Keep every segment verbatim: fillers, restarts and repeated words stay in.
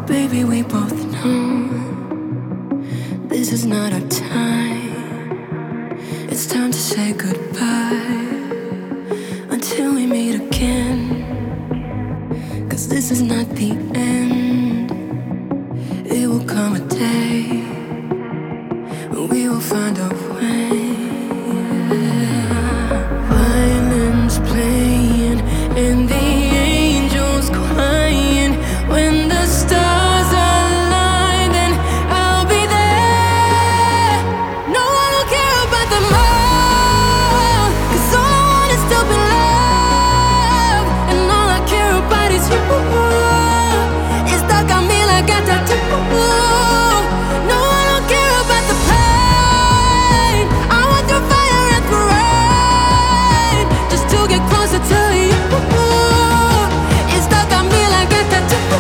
Baby, we both know this is not our time. It's time to say goodbye until we meet again. 'Cause this is not the end. It will come a day when we will find a way. Violins playing and the angels crying. When the stars align, then I'll be there. No, I don't care about the more, 'cause all I want is to be loved. And all I care about is you. It's stuck on me like a tattoo. No, I don't care about the pain. I want through fire and through rain, just to get closer to you. It's stuck on me like a tattoo.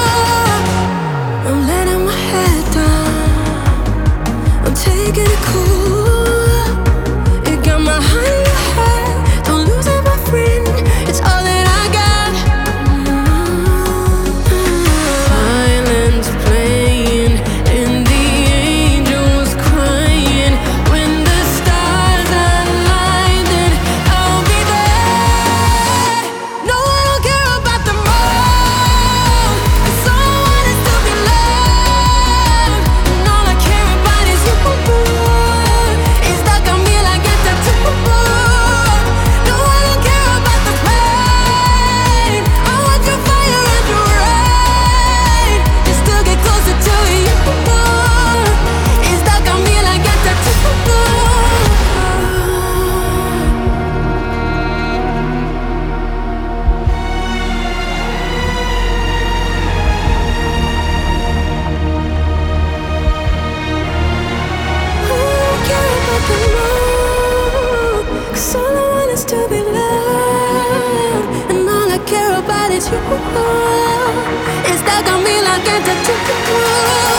I'm letting my head down, I'm taking it cool. You got my heart in your head, don't lose it, my friend. It's all that I got. Violins playing and the angels crying. When the stars align, then I'll be there. No, I don't care about the more, 'cause all I want is to be loved. And all I care about is you. It's stuck on me like a tattoo. No, I don't care about the pain. I want your fire and your rain, just to get closer to you. It's stuck on me like a tattoo. Cause all I want is to be loved, and all I care about is you. It's stuck on me like a tattoo.